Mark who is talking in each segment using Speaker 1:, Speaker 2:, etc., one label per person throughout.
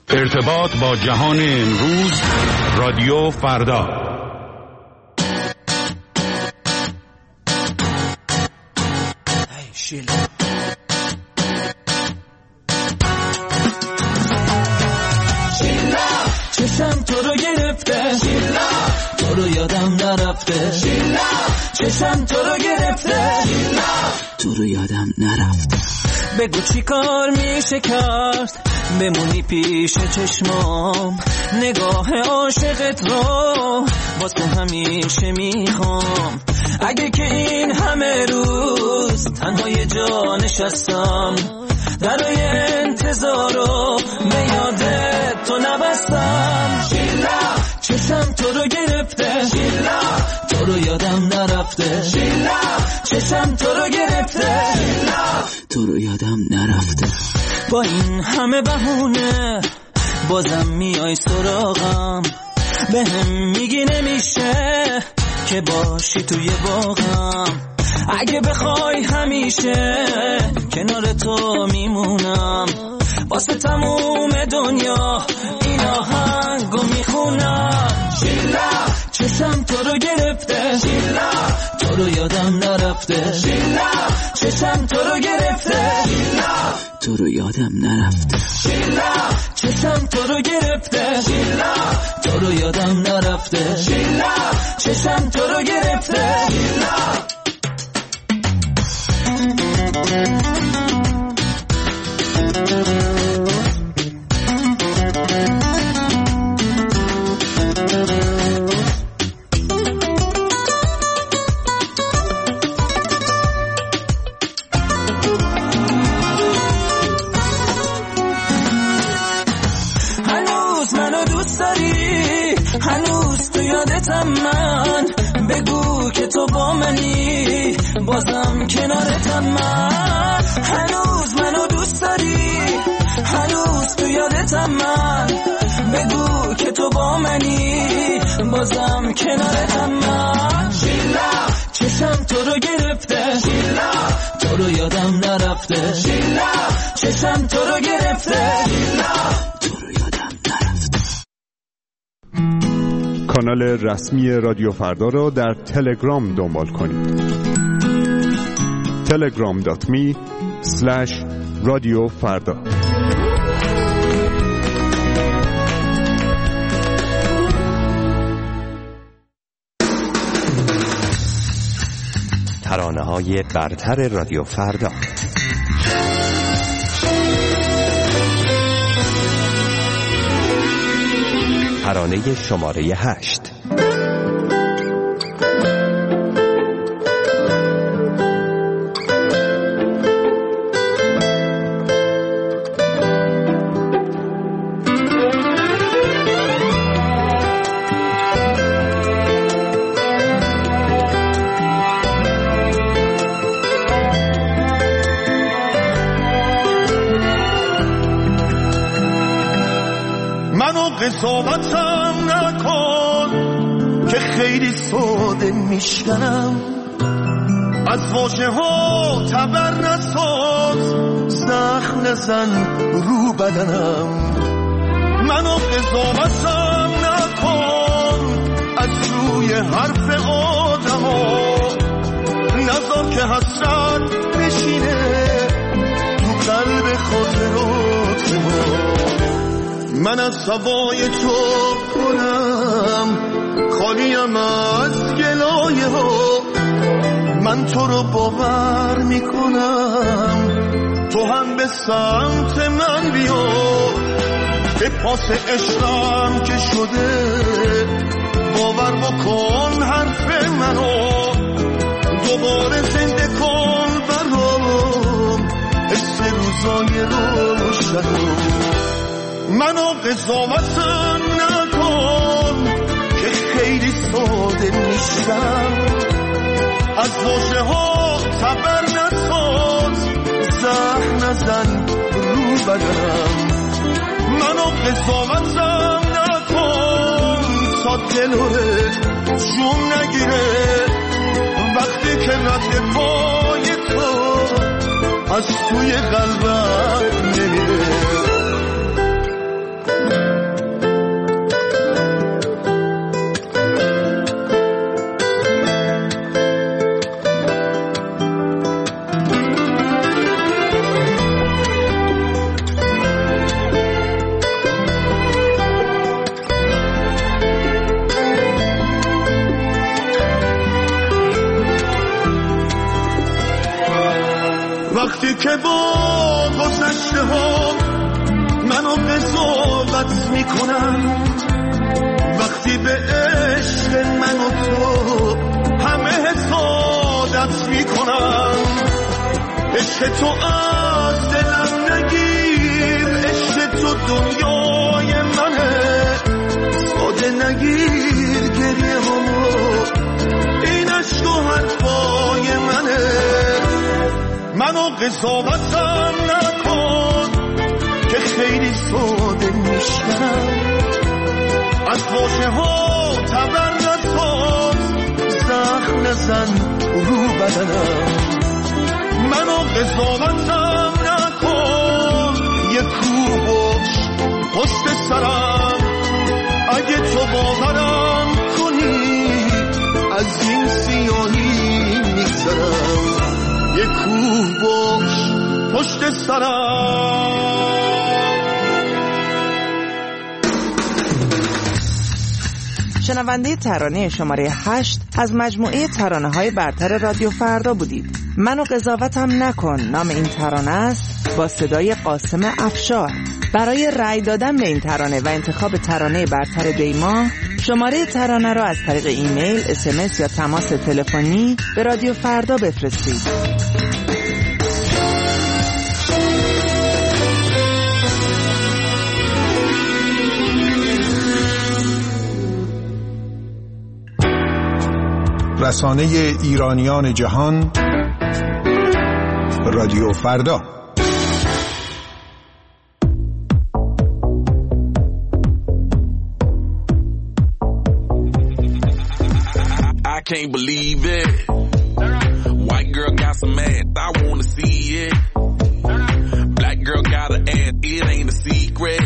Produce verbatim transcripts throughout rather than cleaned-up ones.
Speaker 1: ارتباط با جهان امروز، رادیو فردا.
Speaker 2: چشم تو رو گرفته، تو رو یادم نرفته. چشم تو رو گرفته، تو رو یادم نرفته. بگو چی کار میشه کرد بمونی پیش چشمام، نگاه عاشقت رو واسه همیشه میخوام. اگه که این همه روز تنها یه جا نشستم، درای انتظار رو به یادت تو نبستم. شیلا چشم تو رو گرفته، شیلا تو رو یادم نرفته. شیلا چشم تو رو گرفته، شیلا تو رو یادم نرفته. با این همه بهونه بازم میای سراغم، به هم میگی نمیشه که باشی توی باغم. اگه بخوای همیشه کنار تو میمونم، واسه تموم دنیا این آهنگو میخونم. شیلا چشم تو رو گرفته، شیلا تو رو یادم نرفته. شیلا چشم تو رو گرفته، شیلا تو رو یادم نرفته. شیلا چشم تو رو گرفته، شیلا تو رو یادم نرفته. شیلا چشم تو رو گرفته، شیلا. هنوز منو دوست داری، هنوز تو یادتم من، بگو که تو با منی بازم کنارتم من. هنوز منو دوست داری، هنوز تو یادتم من، بگو که تو با منی بازم کنارتم من. شیلا چشم تو رو گرفته، شیلا تو رو یادم نرفته. شیلا چشم تو رو گرفته، شیلا تو رو یادم نرفته.
Speaker 3: کانال رسمی رادیو فردا را در تلگرام دنبال کنید. تلگرام دات می اسلش رادیو فردا.
Speaker 4: ترانه‌های برتر رادیو فردا. ترانه شماره هشت.
Speaker 5: قضاوتم نکن که خیلی ساده میشکنم، از واژه ها تبر نساز، زخم نزن رو بدنم. منو قضاوتم نکن از روی حرف آدم ها، نذار که حسرت بشینه تو قلب خاطرات ما. من از هوای تو کنم خالیم از گلایه ها، من تو رو باور میکنم تو هم به سمت من بیا. به پاس عشقم که شده باور بکن حرف منو، دوباره زنده کن برام حس روزای روشنو. منو قضاوتم نکن که خیلی ساده میشم، از واژه ها تبر نساز، زخم نزن رو بدنم. منو قضاوتم نکن تا دلت جون نگیره وقتی که رد پای تو از توی قلبم نمیره. که با گذشته ها منو قضاوت میکنن، وقتی به عشق من و تو همه حسادت میکنن. عشق تو از دلم نگیر، عشق تو دنیای منه، ساده نگیر گریه همو، این عشق و حرفای منه. منو قضاوتم نکن که خیلی ساده میشنم، از واژه ها تبر نساز، زخم نزن رو بدنم. منو قضاوتم نکن، یه کوه باش پشت سرم، اگه تو باورم کنی از این سیاهی میگذرم. یه کوه باش پشت سرم.
Speaker 6: شنونده ترانه شماره هشت از مجموعه ترانه‌های برتر رادیو فردا بودید. منو قضاوتم نکن نام این ترانه است، با صدای قاسم افشار. برای رأی دادن به این ترانه و انتخاب ترانه برتر دیما، شماره ترانه را از طریق ایمیل، اس ام اس یا تماس تلفنی به رادیو فردا بفرستید.
Speaker 7: رسانه ایرانیان جهان، رادیو فردا.
Speaker 8: I can't believe it. White girl got some ass, I wanna see it. Black girl got an ass, it ain't a secret.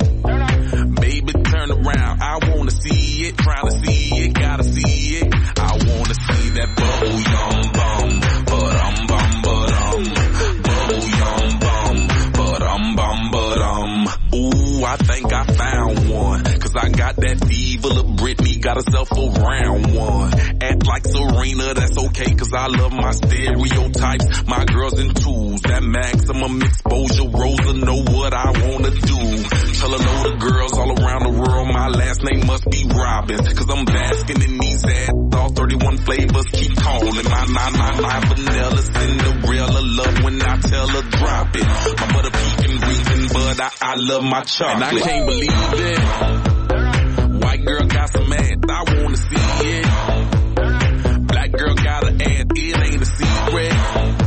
Speaker 8: Baby turn around, I wanna see it. Trying to see it, gotta see it. I wanna see that bubble yum bum, but um bum but um, bubble yum bum, but um bum but um. Ooh, I think I found one, 'cause I got that fever. Lil' Britney got herself a round one. Act like Serena, that's okay, 'cause I love my stereotypes. My girls in twos, that maximum exposure. Rosa know what I wanna do. Tell a load of girls all around the world my last name must be Robbins, 'cause I'm basking in these ads. All thirty-one flavors keep calling. My, my, my, my vanilla Cinderella love when I tell her drop it. My butter pecan reason, but I, I love my chocolate. And I can't believe it. White girl got some ass, I wanna see it. Black girl got an ass, it ain't a secret.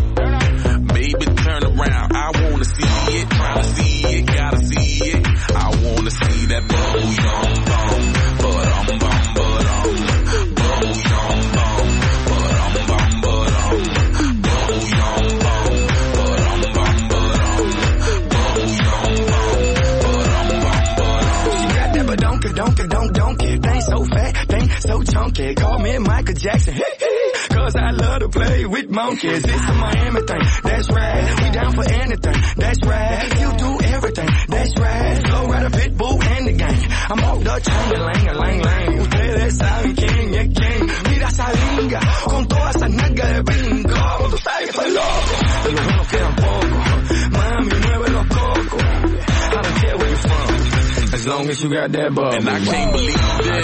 Speaker 8: Baby turn around, I wanna see it. Tryna see it, gotta see it. I wanna see that bubble yum bum, but um bum but um, bubble yum bum, but um bum but um, bubble yum bum, but um bum but um, bubble yum bum, but um bum but um. She got that but don't don't don't don't it. Thing so fat, thing so chunky. Call me Michael Jackson, 'cause I love to play with monkeys. It's a Miami thing, that's right. We down for anything, that's right. You do everything, that's right. Flow right a pit bull and the gang. I'm out the chain, lang, lang, lang. Ustedes saben quién es quién. Mira esa linga, con toda esa nalga de brinco. Tú sabes que estoy loco, de los buenos quedan pocos. Mami, mueve los cocos. I don't care where you're from, as long as you got that bubble. And I can't believe it.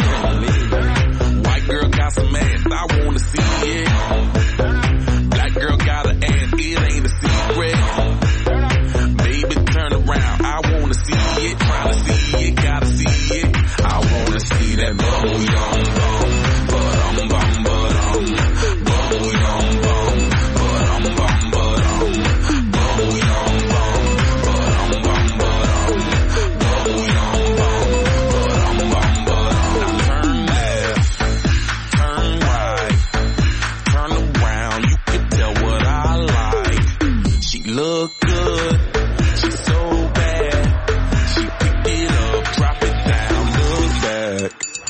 Speaker 8: White girl got some ass, I wanna see it. Black girl got an ass, it ain't a secret. Baby turn around, I wanna see it. Tryna see it, gotta see it. I wanna see that bubble yum bum, but um bum but um, bubble yum bum, but um bum but um, bubble yum bum, but um bum but um, bubble yum bum, but um bum but um. Now turn left, turn right, turn around, you can tell what I like. She look good, she's so bad. She pick it up, drop it down, look back.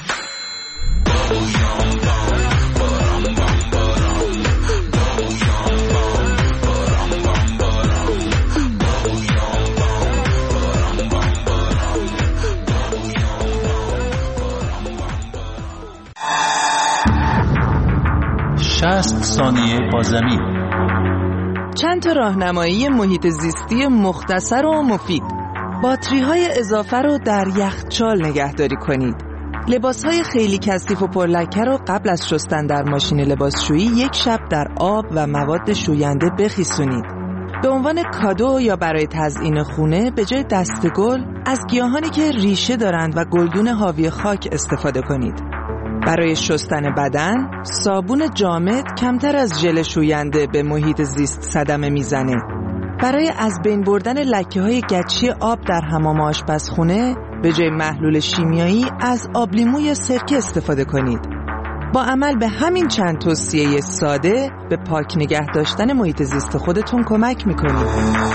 Speaker 8: Bubble yum bum, but um bum but um, bubble yum bum, but um bum but um, bubble yum bum, but um bum but um, bubble yum bum, but um bum but um.
Speaker 9: شصت ثانیه با زمین.
Speaker 6: چند تا راهنمایی محیط زیستی مختصر و مفید. باتری‌های اضافه رو در یخچال نگهداری کنید. لباس‌های خیلی کثیف و پرلکه رو قبل از شستن در ماشین لباسشویی یک شب در آب و مواد شوینده بخیسونید. به عنوان کادو یا برای تزیین خونه به جای دستگل از گیاهانی که ریشه دارند و گلدون حاوی خاک استفاده کنید. برای شستن بدن، صابون جامد کمتر از ژل شوینده به محیط زیست صدمه میزنه. برای از بین بردن لکه‌های گچی آب در حمام آشپزخونه، به جای محلول شیمیایی از آب لیمو یا سرکه استفاده کنید. با عمل به همین چند توصیه ساده به پاک نگه داشتن محیط زیست خودتون کمک میکنید.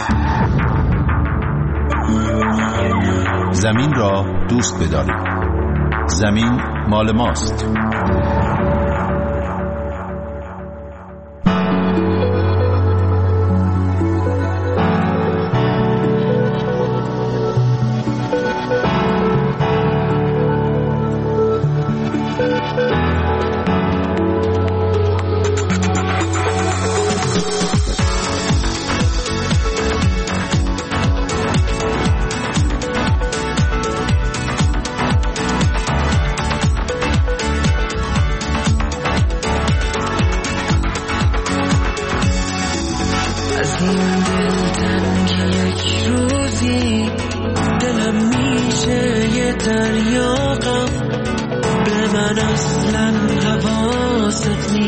Speaker 7: زمین را دوست بدارید. زمین مال ماست.
Speaker 2: دریا غم به من اصلا حواست